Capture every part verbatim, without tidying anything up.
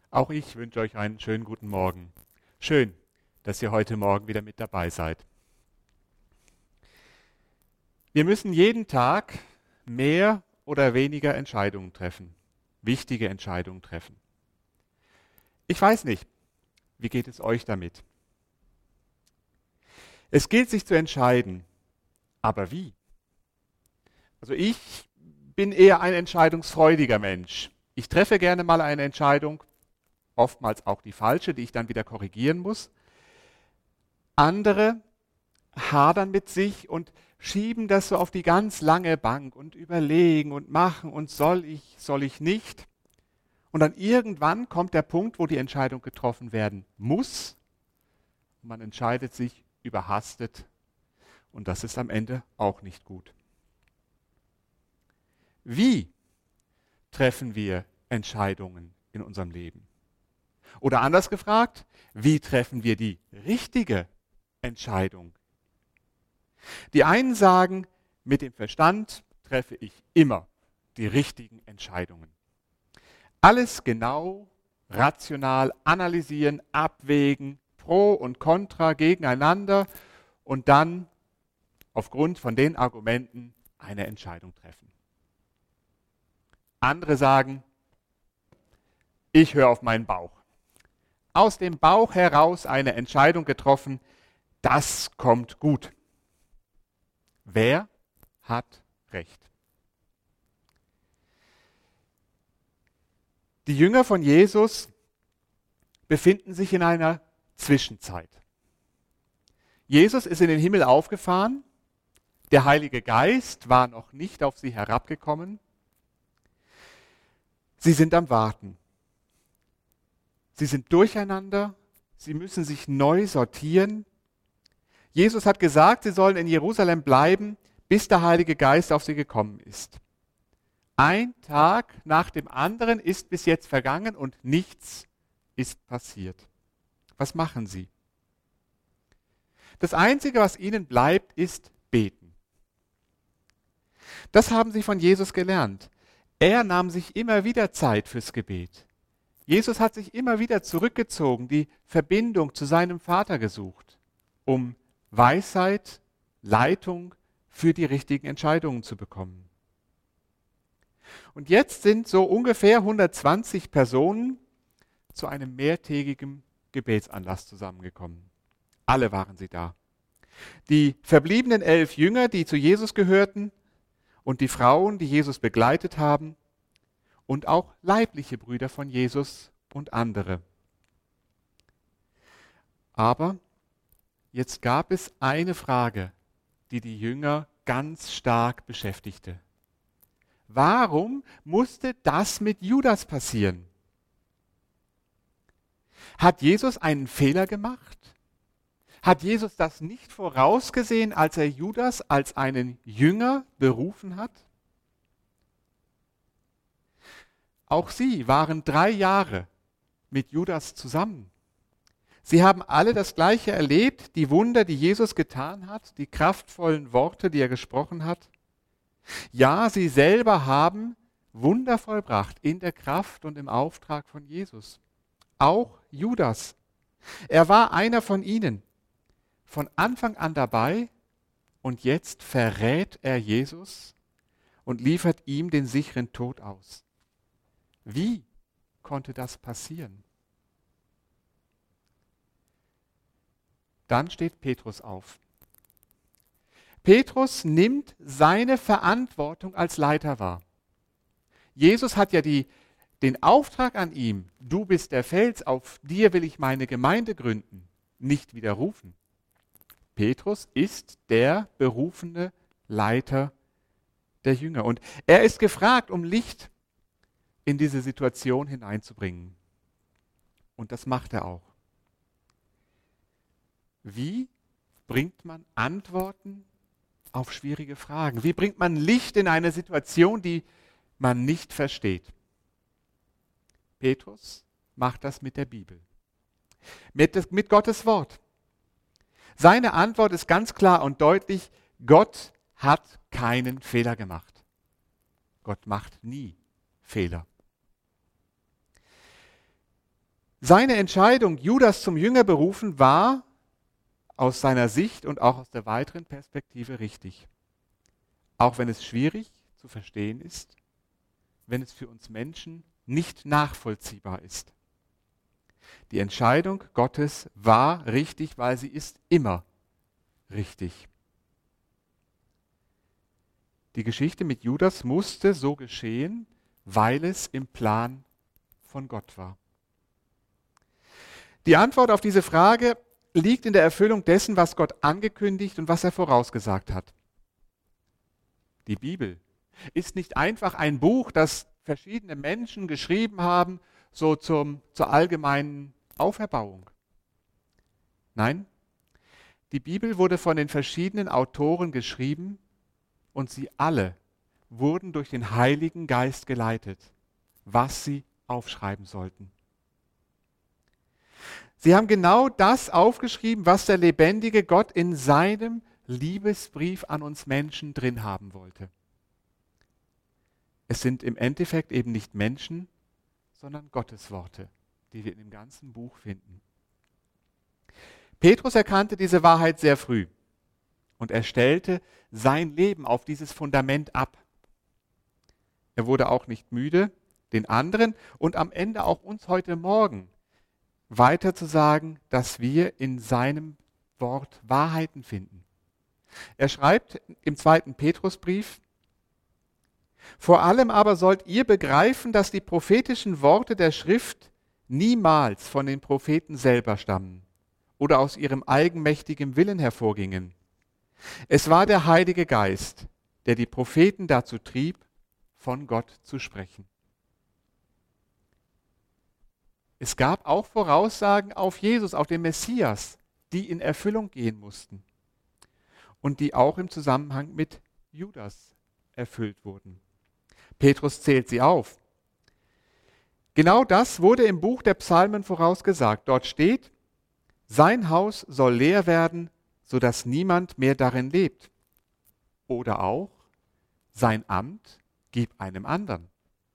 Auch ich wünsche euch einen schönen guten Morgen. Schön, dass ihr heute Morgen wieder mit dabei seid. Wir müssen jeden Tag mehr oder weniger Entscheidungen treffen, wichtige Entscheidungen treffen. Ich weiß nicht, wie geht es euch damit? Es gilt sich zu entscheiden, aber wie? Also ich bin eher ein entscheidungsfreudiger Mensch. Ich treffe gerne mal eine Entscheidung, oftmals auch die falsche, die ich dann wieder korrigieren muss. Andere hadern mit sich und schieben das so auf die ganz lange Bank und überlegen und machen und soll ich, soll ich nicht. Und dann irgendwann kommt der Punkt, wo die Entscheidung getroffen werden muss. Und man entscheidet sich überhastet und das ist am Ende auch nicht gut. Wie treffen wir Entscheidungen in unserem Leben? Oder anders gefragt, wie treffen wir die richtige Entscheidung? Die einen sagen, mit dem Verstand treffe ich immer die richtigen Entscheidungen. Alles genau, rational analysieren, abwägen, Pro und Contra gegeneinander und dann aufgrund von den Argumenten eine Entscheidung treffen. Andere sagen, ich höre auf meinen Bauch. Aus dem Bauch heraus eine Entscheidung getroffen, das kommt gut. Wer hat recht? Die Jünger von Jesus befinden sich in einer Zwischenzeit. Jesus ist in den Himmel aufgefahren, der Heilige Geist war noch nicht auf sie herabgekommen. Sie sind am Warten. Sie sind durcheinander, sie müssen sich neu sortieren. Jesus hat gesagt, sie sollen in Jerusalem bleiben, bis der Heilige Geist auf sie gekommen ist. Ein Tag nach dem anderen ist bis jetzt vergangen und nichts ist passiert. Was machen sie? Das Einzige, was ihnen bleibt, ist beten. Das haben sie von Jesus gelernt. Er nahm sich immer wieder Zeit fürs Gebet. Jesus hat sich immer wieder zurückgezogen, die Verbindung zu seinem Vater gesucht, um Weisheit, Leitung für die richtigen Entscheidungen zu bekommen. Und jetzt sind so ungefähr hundertzwanzig Personen zu einem mehrtägigen Gebetsanlass zusammengekommen. Alle waren sie da. Die verbliebenen elf Jünger, die zu Jesus gehörten, und die Frauen, die Jesus begleitet haben, und auch leibliche Brüder von Jesus und andere. Aber jetzt gab es eine Frage, die die Jünger ganz stark beschäftigte. Warum musste das mit Judas passieren? Hat Jesus einen Fehler gemacht? Hat Jesus das nicht vorausgesehen, als er Judas als einen Jünger berufen hat? Auch sie waren drei Jahre mit Judas zusammen. Sie haben alle das Gleiche erlebt, die Wunder, die Jesus getan hat, die kraftvollen Worte, die er gesprochen hat. Ja, sie selber haben Wunder vollbracht in der Kraft und im Auftrag von Jesus. Auch Judas. Er war einer von ihnen, von Anfang an dabei und jetzt verrät er Jesus und liefert ihm den sicheren Tod aus. Wie konnte das passieren? Dann steht Petrus auf. Petrus nimmt seine Verantwortung als Leiter wahr. Jesus hat ja die, den Auftrag an ihm, du bist der Fels, auf dir will ich meine Gemeinde gründen, nicht widerrufen. Petrus ist der berufene Leiter der Jünger und er ist gefragt, um Licht in diese Situation hineinzubringen. Und das macht er auch. Wie bringt man Antworten auf schwierige Fragen? Wie bringt man Licht in eine Situation, die man nicht versteht? Petrus macht das mit der Bibel, mit, mit Gottes Wort. Seine Antwort ist ganz klar und deutlich, Gott hat keinen Fehler gemacht. Gott macht nie Fehler. Seine Entscheidung, Judas zum Jünger berufen, war aus seiner Sicht und auch aus der weiteren Perspektive richtig. Auch wenn es schwierig zu verstehen ist, wenn es für uns Menschen nicht nachvollziehbar ist. Die Entscheidung Gottes war richtig, weil sie ist immer richtig. Die Geschichte mit Judas musste so geschehen, weil es im Plan von Gott war. Die Antwort auf diese Frage liegt in der Erfüllung dessen, was Gott angekündigt und was er vorausgesagt hat. Die Bibel ist nicht einfach ein Buch, das verschiedene Menschen geschrieben haben, so zum, zur allgemeinen Auferbauung. Nein, die Bibel wurde von den verschiedenen Autoren geschrieben und sie alle wurden durch den Heiligen Geist geleitet, was sie aufschreiben sollten. Sie haben genau das aufgeschrieben, was der lebendige Gott in seinem Liebesbrief an uns Menschen drin haben wollte. Es sind im Endeffekt eben nicht Menschen, sondern Gottes Worte, die wir in dem ganzen Buch finden. Petrus erkannte diese Wahrheit sehr früh und er stellte sein Leben auf dieses Fundament ab. Er wurde auch nicht müde, den anderen und am Ende auch uns heute Morgen weiter zu sagen, dass wir in seinem Wort Wahrheiten finden. Er schreibt im zweiten Petrusbrief: Vor allem aber sollt ihr begreifen, dass die prophetischen Worte der Schrift niemals von den Propheten selber stammen oder aus ihrem eigenmächtigen Willen hervorgingen. Es war der Heilige Geist, der die Propheten dazu trieb, von Gott zu sprechen. Es gab auch Voraussagen auf Jesus, auf den Messias, die in Erfüllung gehen mussten und die auch im Zusammenhang mit Judas erfüllt wurden. Petrus zählt sie auf. Genau das wurde im Buch der Psalmen vorausgesagt. Dort steht: Sein Haus soll leer werden, sodass niemand mehr darin lebt. Oder auch: Sein Amt gib einem anderen.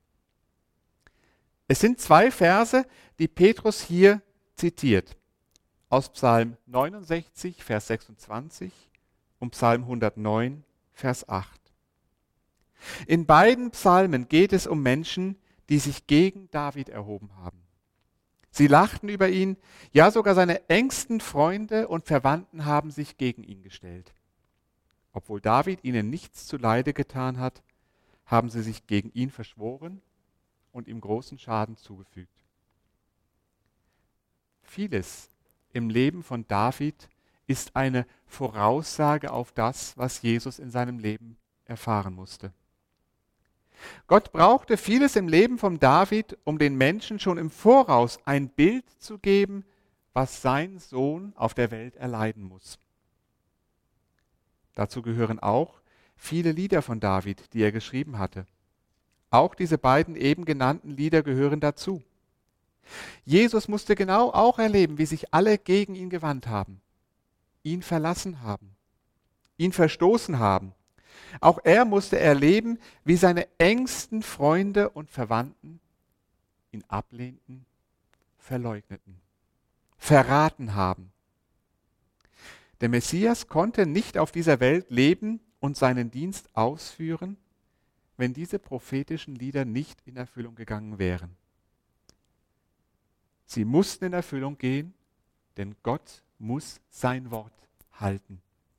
Es sind zwei Verse, die Petrus hier zitiert. Aus Psalm neunundsechzig, Vers sechsundzwanzig und Psalm hundertneun, Vers acht. In beiden Psalmen geht es um Menschen, die sich gegen David erhoben haben. Sie lachten über ihn, ja sogar seine engsten Freunde und Verwandten haben sich gegen ihn gestellt. Obwohl David ihnen nichts zuleide getan hat, haben sie sich gegen ihn verschworen und ihm großen Schaden zugefügt. Vieles im Leben von David ist eine Voraussage auf das, was Jesus in seinem Leben erfahren musste. Gott brauchte vieles im Leben von David, um den Menschen schon im Voraus ein Bild zu geben, was sein Sohn auf der Welt erleiden muss. Dazu gehören auch viele Lieder von David, die er geschrieben hatte. Auch diese beiden eben genannten Lieder gehören dazu. Jesus musste genau auch erleben, wie sich alle gegen ihn gewandt haben, ihn verlassen haben, ihn verstoßen haben. Auch er musste erleben, wie seine engsten Freunde und Verwandten ihn ablehnten, verleugneten, verraten haben. Der Messias konnte nicht auf dieser Welt leben und seinen Dienst ausführen, wenn diese prophetischen Lieder nicht in Erfüllung gegangen wären. Sie mussten in Erfüllung gehen, denn Gott muss sein Wort halten.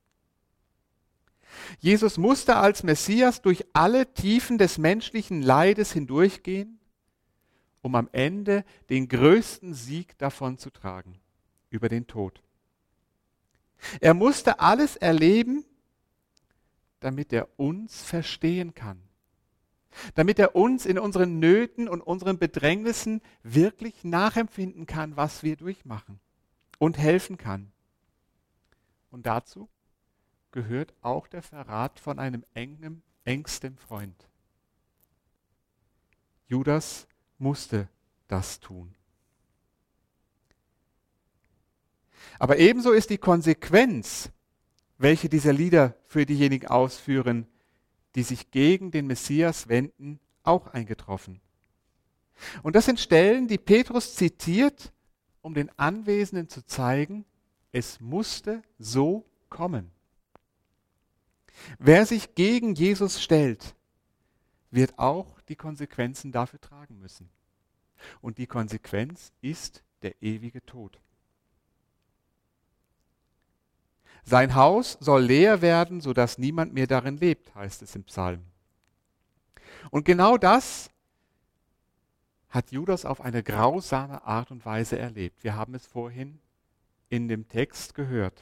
Jesus musste als Messias durch alle Tiefen des menschlichen Leides hindurchgehen, um am Ende den größten Sieg davon zu tragen, über den Tod. Er musste alles erleben, damit er uns verstehen kann, damit er uns in unseren Nöten und unseren Bedrängnissen wirklich nachempfinden kann, was wir durchmachen und helfen kann. Und dazu gehört auch der Verrat von einem engen, engsten Freund. Judas musste das tun. Aber ebenso ist die Konsequenz, welche diese Lieder für diejenigen ausführen, die sich gegen den Messias wenden, auch eingetroffen. Und das sind Stellen, die Petrus zitiert, um den Anwesenden zu zeigen, es musste so kommen. Wer sich gegen Jesus stellt, wird auch die Konsequenzen dafür tragen müssen. Und die Konsequenz ist der ewige Tod. Sein Haus soll leer werden, sodass niemand mehr darin lebt, heißt es im Psalm. Und genau das hat Judas auf eine grausame Art und Weise erlebt. Wir haben es vorhin in dem Text gehört.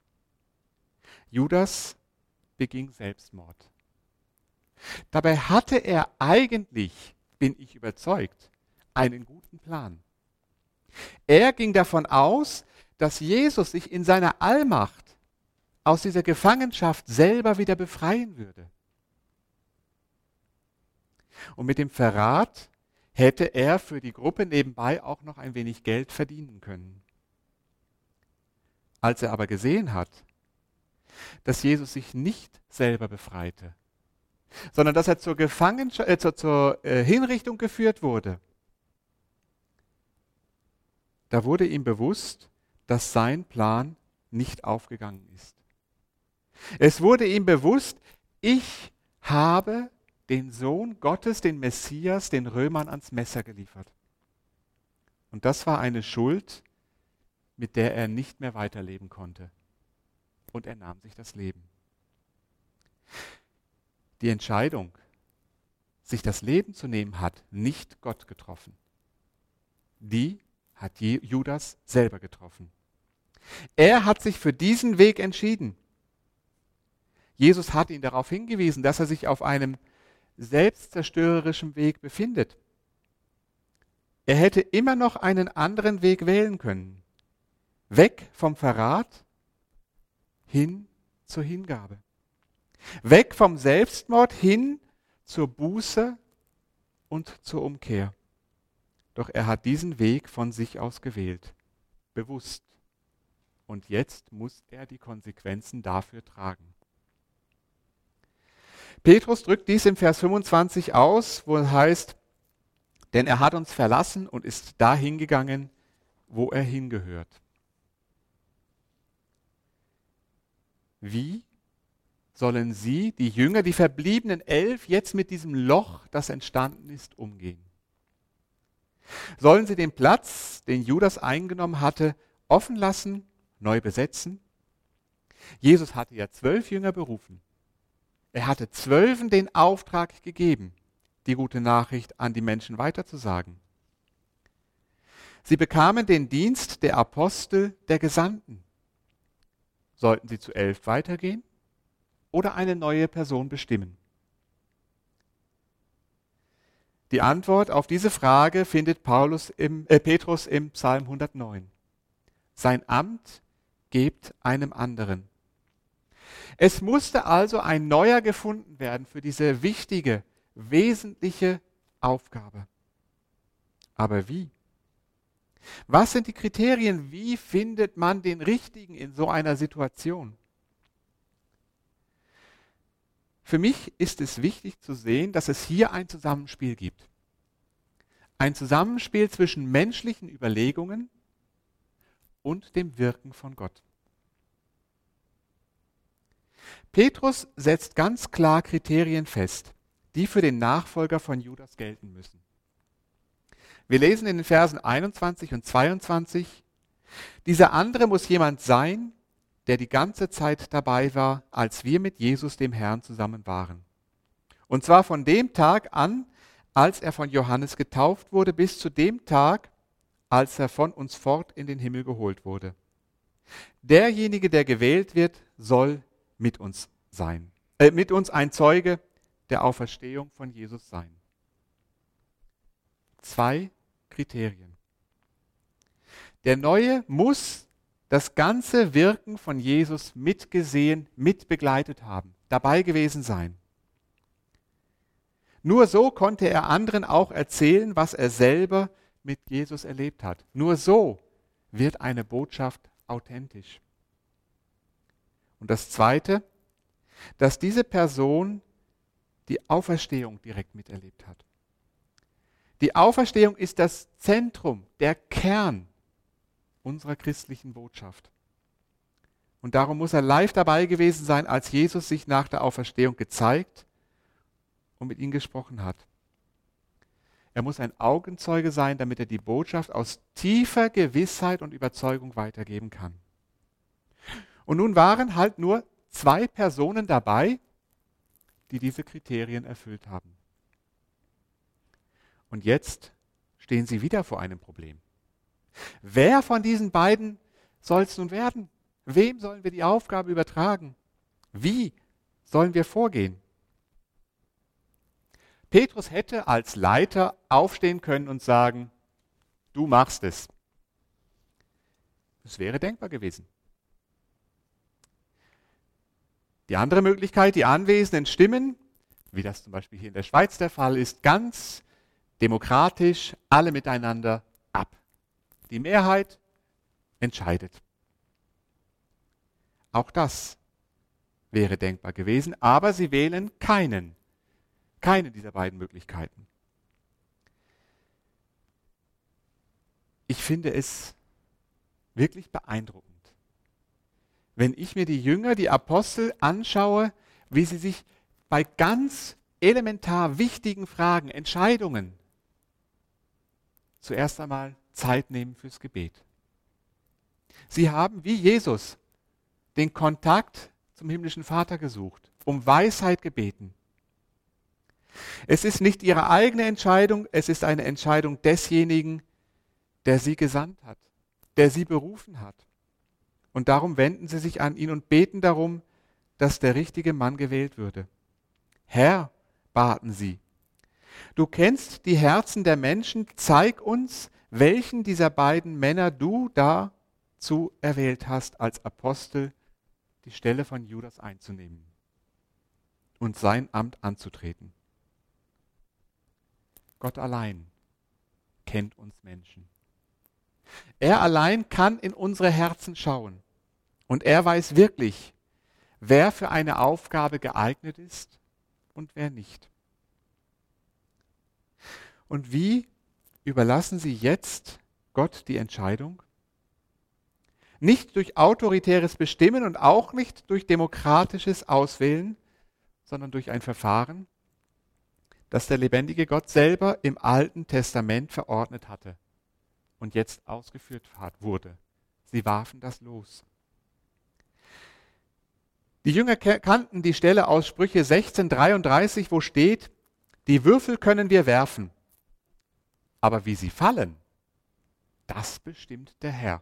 Judas beging Selbstmord. Dabei hatte er eigentlich, bin ich überzeugt, einen guten Plan. Er ging davon aus, dass Jesus sich in seiner Allmacht aus dieser Gefangenschaft selber wieder befreien würde. Und mit dem Verrat hätte er für die Gruppe nebenbei auch noch ein wenig Geld verdienen können. Als er aber gesehen hat, dass Jesus sich nicht selber befreite, sondern dass er zur, Gefangenschaft, äh, zur, zur äh, Hinrichtung geführt wurde, da wurde ihm bewusst, dass sein Plan nicht aufgegangen ist. Es wurde ihm bewusst, ich habe den Sohn Gottes, den Messias, den Römern ans Messer geliefert. Und das war eine Schuld, mit der er nicht mehr weiterleben konnte. Und er nahm sich das Leben. Die Entscheidung, sich das Leben zu nehmen, hat nicht Gott getroffen. Die hat Judas selber getroffen. Er hat sich für diesen Weg entschieden. Jesus hat ihn darauf hingewiesen, dass er sich auf einem selbstzerstörerischen Weg befindet. Er hätte immer noch einen anderen Weg wählen können. Weg vom Verrat hin zur Hingabe. Weg vom Selbstmord hin zur Buße und zur Umkehr. Doch er hat diesen Weg von sich aus gewählt. Bewusst. Und jetzt muss er die Konsequenzen dafür tragen. Petrus drückt dies im Vers fünfundzwanzig aus, wo es heißt, denn er hat uns verlassen und ist dahin gegangen, wo er hingehört. Wie sollen sie, die Jünger, die verbliebenen elf, jetzt mit diesem Loch, das entstanden ist, umgehen? Sollen sie den Platz, den Judas eingenommen hatte, offen lassen, neu besetzen? Jesus hatte ja zwölf Jünger berufen. Er hatte Zwölfen den Auftrag gegeben, die gute Nachricht an die Menschen weiterzusagen. Sie bekamen den Dienst der Apostel, der Gesandten. Sollten sie zu elf weitergehen oder eine neue Person bestimmen? Die Antwort auf diese Frage findet Paulus im, äh, Petrus im Psalm hundertneun. Sein Amt gebt einem anderen. Es musste also ein neuer gefunden werden für diese wichtige, wesentliche Aufgabe. Aber wie? Was sind die Kriterien? Wie findet man den Richtigen in so einer Situation? Für mich ist es wichtig zu sehen, dass es hier ein Zusammenspiel gibt. Ein Zusammenspiel zwischen menschlichen Überlegungen und dem Wirken von Gott. Petrus setzt ganz klar Kriterien fest, die für den Nachfolger von Judas gelten müssen. Wir lesen in den Versen einundzwanzig und zweiundzwanzig, dieser andere muss jemand sein, der die ganze Zeit dabei war, als wir mit Jesus, dem Herrn, zusammen waren. Und zwar von dem Tag an, als er von Johannes getauft wurde, bis zu dem Tag, als er von uns fort in den Himmel geholt wurde. Derjenige, der gewählt wird, soll mit uns sein, äh, mit uns ein Zeuge der Auferstehung von Jesus sein. Zwei Kriterien. Der Neue muss das ganze Wirken von Jesus mitgesehen, mitbegleitet haben, dabei gewesen sein. Nur so konnte er anderen auch erzählen, was er selber mit Jesus erlebt hat. Nur so wird eine Botschaft authentisch. Und das Zweite, dass diese Person die Auferstehung direkt miterlebt hat. Die Auferstehung ist das Zentrum, der Kern unserer christlichen Botschaft. Und darum muss er live dabei gewesen sein, als Jesus sich nach der Auferstehung gezeigt und mit ihnen gesprochen hat. Er muss ein Augenzeuge sein, damit er die Botschaft aus tiefer Gewissheit und Überzeugung weitergeben kann. Und nun waren halt nur zwei Personen dabei, die diese Kriterien erfüllt haben. Und jetzt stehen sie wieder vor einem Problem. Wer von diesen beiden soll es nun werden? Wem sollen wir die Aufgabe übertragen? Wie sollen wir vorgehen? Petrus hätte als Leiter aufstehen können und sagen, du machst es. Das wäre denkbar gewesen. Die andere Möglichkeit, die Anwesenden stimmen, wie das zum Beispiel hier in der Schweiz der Fall ist, ganz demokratisch alle miteinander ab. Die Mehrheit entscheidet. Auch das wäre denkbar gewesen, aber sie wählen keinen. Keine dieser beiden Möglichkeiten. Ich finde es wirklich beeindruckend, wenn ich mir die Jünger, die Apostel anschaue, wie sie sich bei ganz elementar wichtigen Fragen, Entscheidungen, zuerst einmal Zeit nehmen fürs Gebet. Sie haben, wie Jesus, den Kontakt zum himmlischen Vater gesucht, um Weisheit gebeten. Es ist nicht ihre eigene Entscheidung, es ist eine Entscheidung desjenigen, der sie gesandt hat, der sie berufen hat. Und darum wenden sie sich an ihn und beten darum, dass der richtige Mann gewählt würde. Herr, baten sie, du kennst die Herzen der Menschen, zeig uns, welchen dieser beiden Männer du dazu erwählt hast, als Apostel die Stelle von Judas einzunehmen und sein Amt anzutreten. Gott allein kennt uns Menschen. Er allein kann in unsere Herzen schauen. Und er weiß wirklich, wer für eine Aufgabe geeignet ist und wer nicht. Und wie überlassen Sie jetzt Gott die Entscheidung? Nicht durch autoritäres Bestimmen und auch nicht durch demokratisches Auswählen, sondern durch ein Verfahren, das der lebendige Gott selber im Alten Testament verordnet hatte und jetzt ausgeführt wurde. Sie warfen das los. Die Jünger kannten die Stelle aus Sprüche sechzehn dreiunddreißig, wo steht, die Würfel können wir werfen, aber wie sie fallen, das bestimmt der Herr.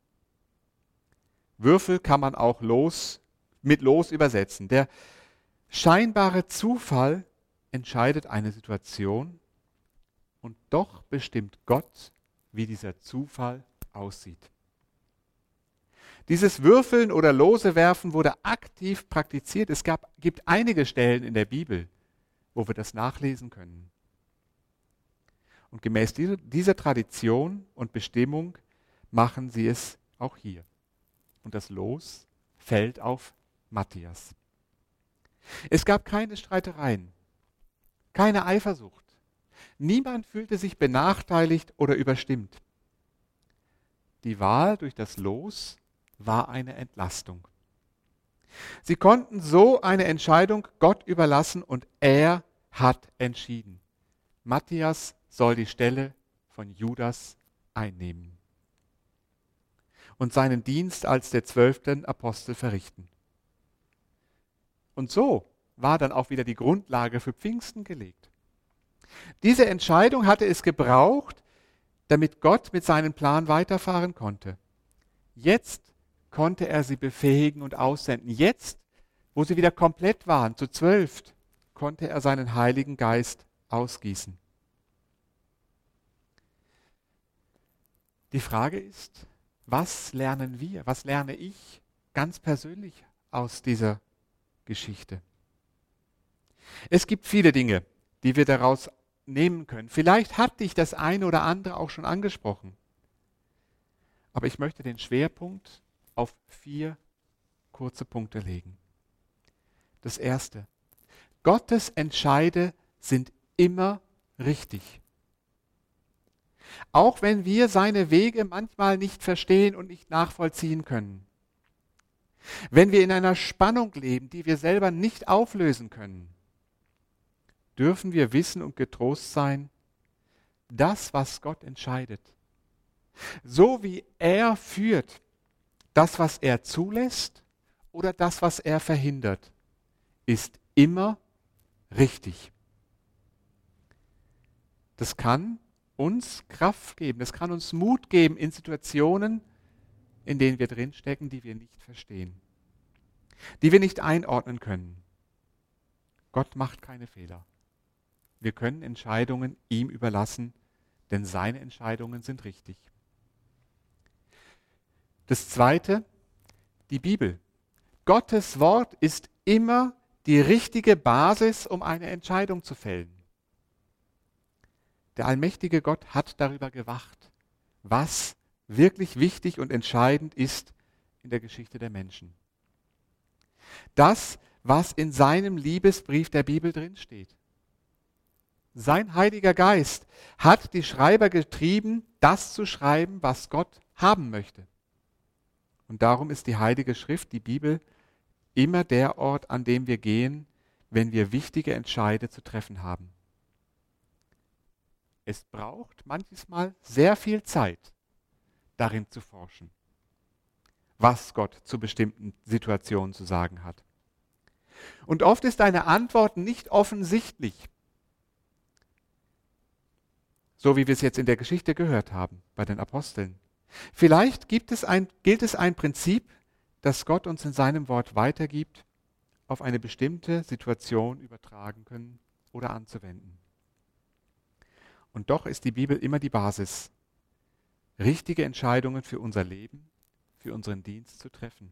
Würfel kann man auch los, mit los übersetzen. Der scheinbare Zufall entscheidet eine Situation und doch bestimmt Gott, wie dieser Zufall aussieht. Dieses Würfeln oder Lose werfen wurde aktiv praktiziert. Es gab, gibt einige Stellen in der Bibel, wo wir das nachlesen können. Und gemäß dieser, dieser Tradition und Bestimmung machen sie es auch hier. Und das Los fällt auf Matthias. Es gab keine Streitereien, keine Eifersucht. Niemand fühlte sich benachteiligt oder überstimmt. Die Wahl durch das Los war eine Entlastung. Sie konnten so eine Entscheidung Gott überlassen und er hat entschieden. Matthias soll die Stelle von Judas einnehmen und seinen Dienst als der zwölften Apostel verrichten. Und so war dann auch wieder die Grundlage für Pfingsten gelegt. Diese Entscheidung hatte es gebraucht, damit Gott mit seinem Plan weiterfahren konnte. Jetzt konnte er sie befähigen und aussenden. Jetzt, wo sie wieder komplett waren, zu zwölf, konnte er seinen Heiligen Geist ausgießen. Die Frage ist, was lernen wir, was lerne ich ganz persönlich aus dieser Geschichte? Es gibt viele Dinge, die wir daraus nehmen können. Vielleicht hat dich das eine oder andere auch schon angesprochen. Aber ich möchte den Schwerpunkt auf vier kurze Punkte legen. Das erste: Gottes Entscheide sind immer richtig. auch wenn wir seine Wege manchmal nicht verstehen und nicht nachvollziehen können. Wenn wir in einer Spannung leben, die wir selber nicht auflösen können, dürfen wir wissen und getrost sein, das, was Gott entscheidet, so wie er führt, das, was er zulässt oder das, was er verhindert, ist immer richtig. Das kann uns Kraft geben, das kann uns Mut geben in Situationen, in denen wir drinstecken, die wir nicht verstehen, die wir nicht einordnen können. Gott macht keine Fehler. Wir können Entscheidungen ihm überlassen, denn seine Entscheidungen sind richtig. Das Zweite, die Bibel. Gottes Wort ist immer die richtige Basis, um eine Entscheidung zu fällen. Der allmächtige Gott hat darüber gewacht, was wirklich wichtig und entscheidend ist in der Geschichte der Menschen. Das, was in seinem Liebesbrief der Bibel drinsteht. Sein Heiliger Geist hat die Schreiber getrieben, das zu schreiben, was Gott haben möchte. Und darum ist die Heilige Schrift, die Bibel, immer der Ort, an dem wir gehen, wenn wir wichtige Entscheide zu treffen haben. Es braucht manches Mal sehr viel Zeit, darin zu forschen, was Gott zu bestimmten Situationen zu sagen hat. Und oft ist eine Antwort nicht offensichtlich, so wie wir es jetzt in der Geschichte gehört haben bei den Aposteln. Vielleicht gibt es ein, gilt es ein Prinzip, das Gott uns in seinem Wort weitergibt, auf eine bestimmte Situation übertragen können oder anzuwenden. Und doch ist die Bibel immer die Basis, richtige Entscheidungen für unser Leben, für unseren Dienst zu treffen.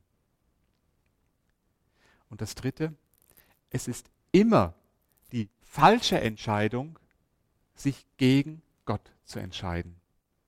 Und das Dritte, es ist immer die falsche Entscheidung, sich gegen Gott zu entscheiden.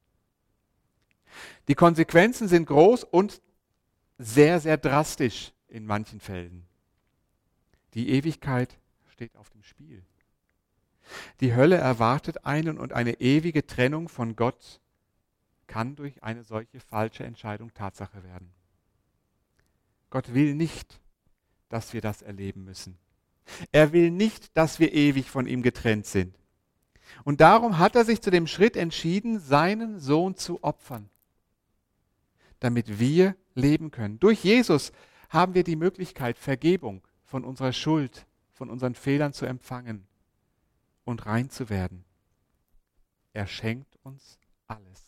Die Konsequenzen sind groß und sehr, sehr drastisch in manchen Fällen. Die Ewigkeit steht auf dem Spiel. Die Hölle erwartet einen und eine ewige Trennung von Gott kann durch eine solche falsche Entscheidung Tatsache werden. Gott will nicht, dass wir das erleben müssen. Er will nicht, dass wir ewig von ihm getrennt sind. Und darum hat er sich zu dem Schritt entschieden, seinen Sohn zu opfern, damit wir leben können. Durch Jesus haben wir die Möglichkeit, Vergebung von unserer Schuld, von unseren Fehlern zu empfangen und rein zu werden. Er schenkt uns alles.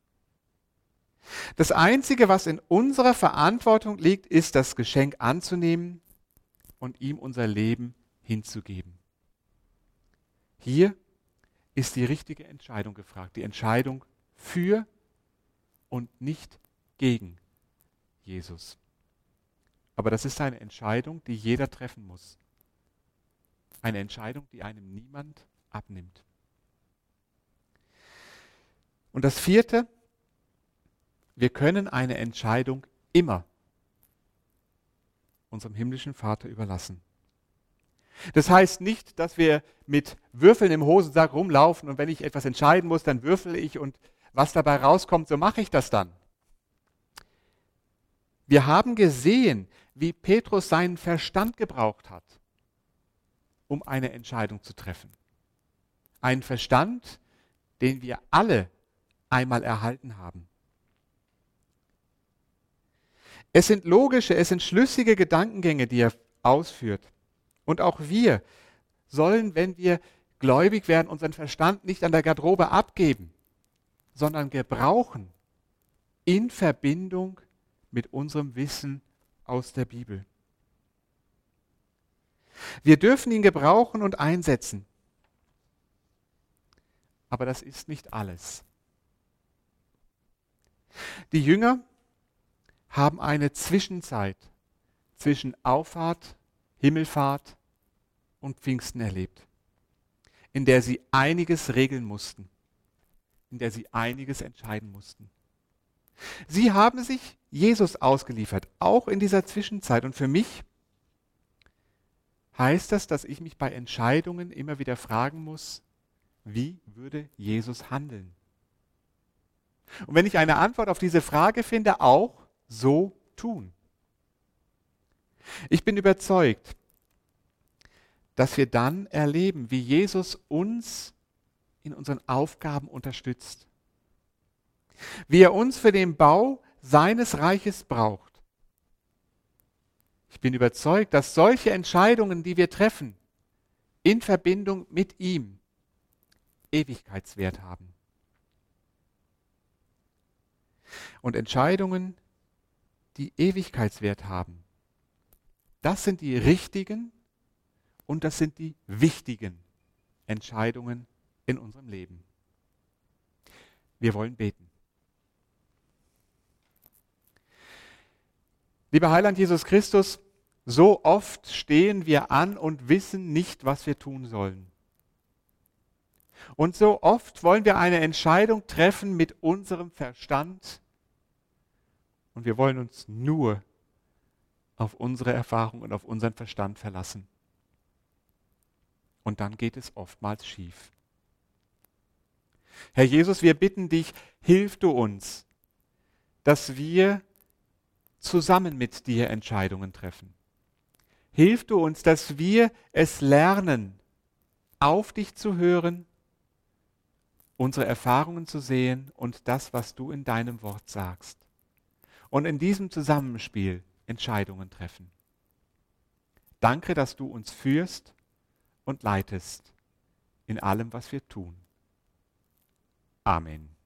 Das Einzige, was in unserer Verantwortung liegt, ist, das Geschenk anzunehmen und ihm unser Leben hinzugeben. Hier ist die richtige Entscheidung gefragt, die Entscheidung für und nicht gegen Jesus. Aber das ist eine Entscheidung, die jeder treffen muss. Eine Entscheidung, die einem niemand abnimmt. Und das Vierte, wir können eine Entscheidung immer unserem himmlischen Vater überlassen. Das heißt nicht, dass wir mit Würfeln im Hosensack rumlaufen und wenn ich etwas entscheiden muss, dann würfel ich und was dabei rauskommt, so mache ich das dann. Wir haben gesehen, wie Petrus seinen Verstand gebraucht hat, um eine Entscheidung zu treffen. Einen Verstand, den wir alle einmal erhalten haben. Es sind logische, es sind schlüssige Gedankengänge, die er ausführt. Und auch wir sollen, wenn wir gläubig werden, unseren Verstand nicht an der Garderobe abgeben, sondern gebrauchen in Verbindung mit unserem Wissen aus der Bibel. Wir dürfen ihn gebrauchen und einsetzen. Aber das ist nicht alles. Die Jünger haben eine Zwischenzeit zwischen Auffahrt, Himmelfahrt und Pfingsten erlebt, in der sie einiges regeln mussten, in der sie einiges entscheiden mussten. Sie haben sich Jesus ausgeliefert, auch in dieser Zwischenzeit. Und für mich heißt das, dass ich mich bei Entscheidungen immer wieder fragen muss, wie würde Jesus handeln? Und wenn ich eine Antwort auf diese Frage finde, auch so tun. Ich bin überzeugt, dass wir dann erleben, wie Jesus uns in unseren Aufgaben unterstützt. Wie er uns für den Bau seines Reiches braucht. Ich bin überzeugt, dass solche Entscheidungen, die wir treffen, in Verbindung mit ihm Ewigkeitswert haben. Und Entscheidungen, die Ewigkeitswert haben, das sind die richtigen und das sind die wichtigen Entscheidungen in unserem Leben. Wir wollen beten. Lieber Heiland Jesus Christus, so oft stehen wir an und wissen nicht, was wir tun sollen. Und so oft wollen wir eine Entscheidung treffen mit unserem Verstand und wir wollen uns nur auf unsere Erfahrung und auf unseren Verstand verlassen. Und dann geht es oftmals schief. Herr Jesus, wir bitten dich, hilf du uns, dass wir zusammen mit dir Entscheidungen treffen. Hilf du uns, dass wir es lernen, auf dich zu hören, unsere Erfahrungen zu sehen und das, was du in deinem Wort sagst. Und in diesem Zusammenspiel Entscheidungen treffen. Danke, dass du uns führst und leitest in allem, was wir tun. Amen.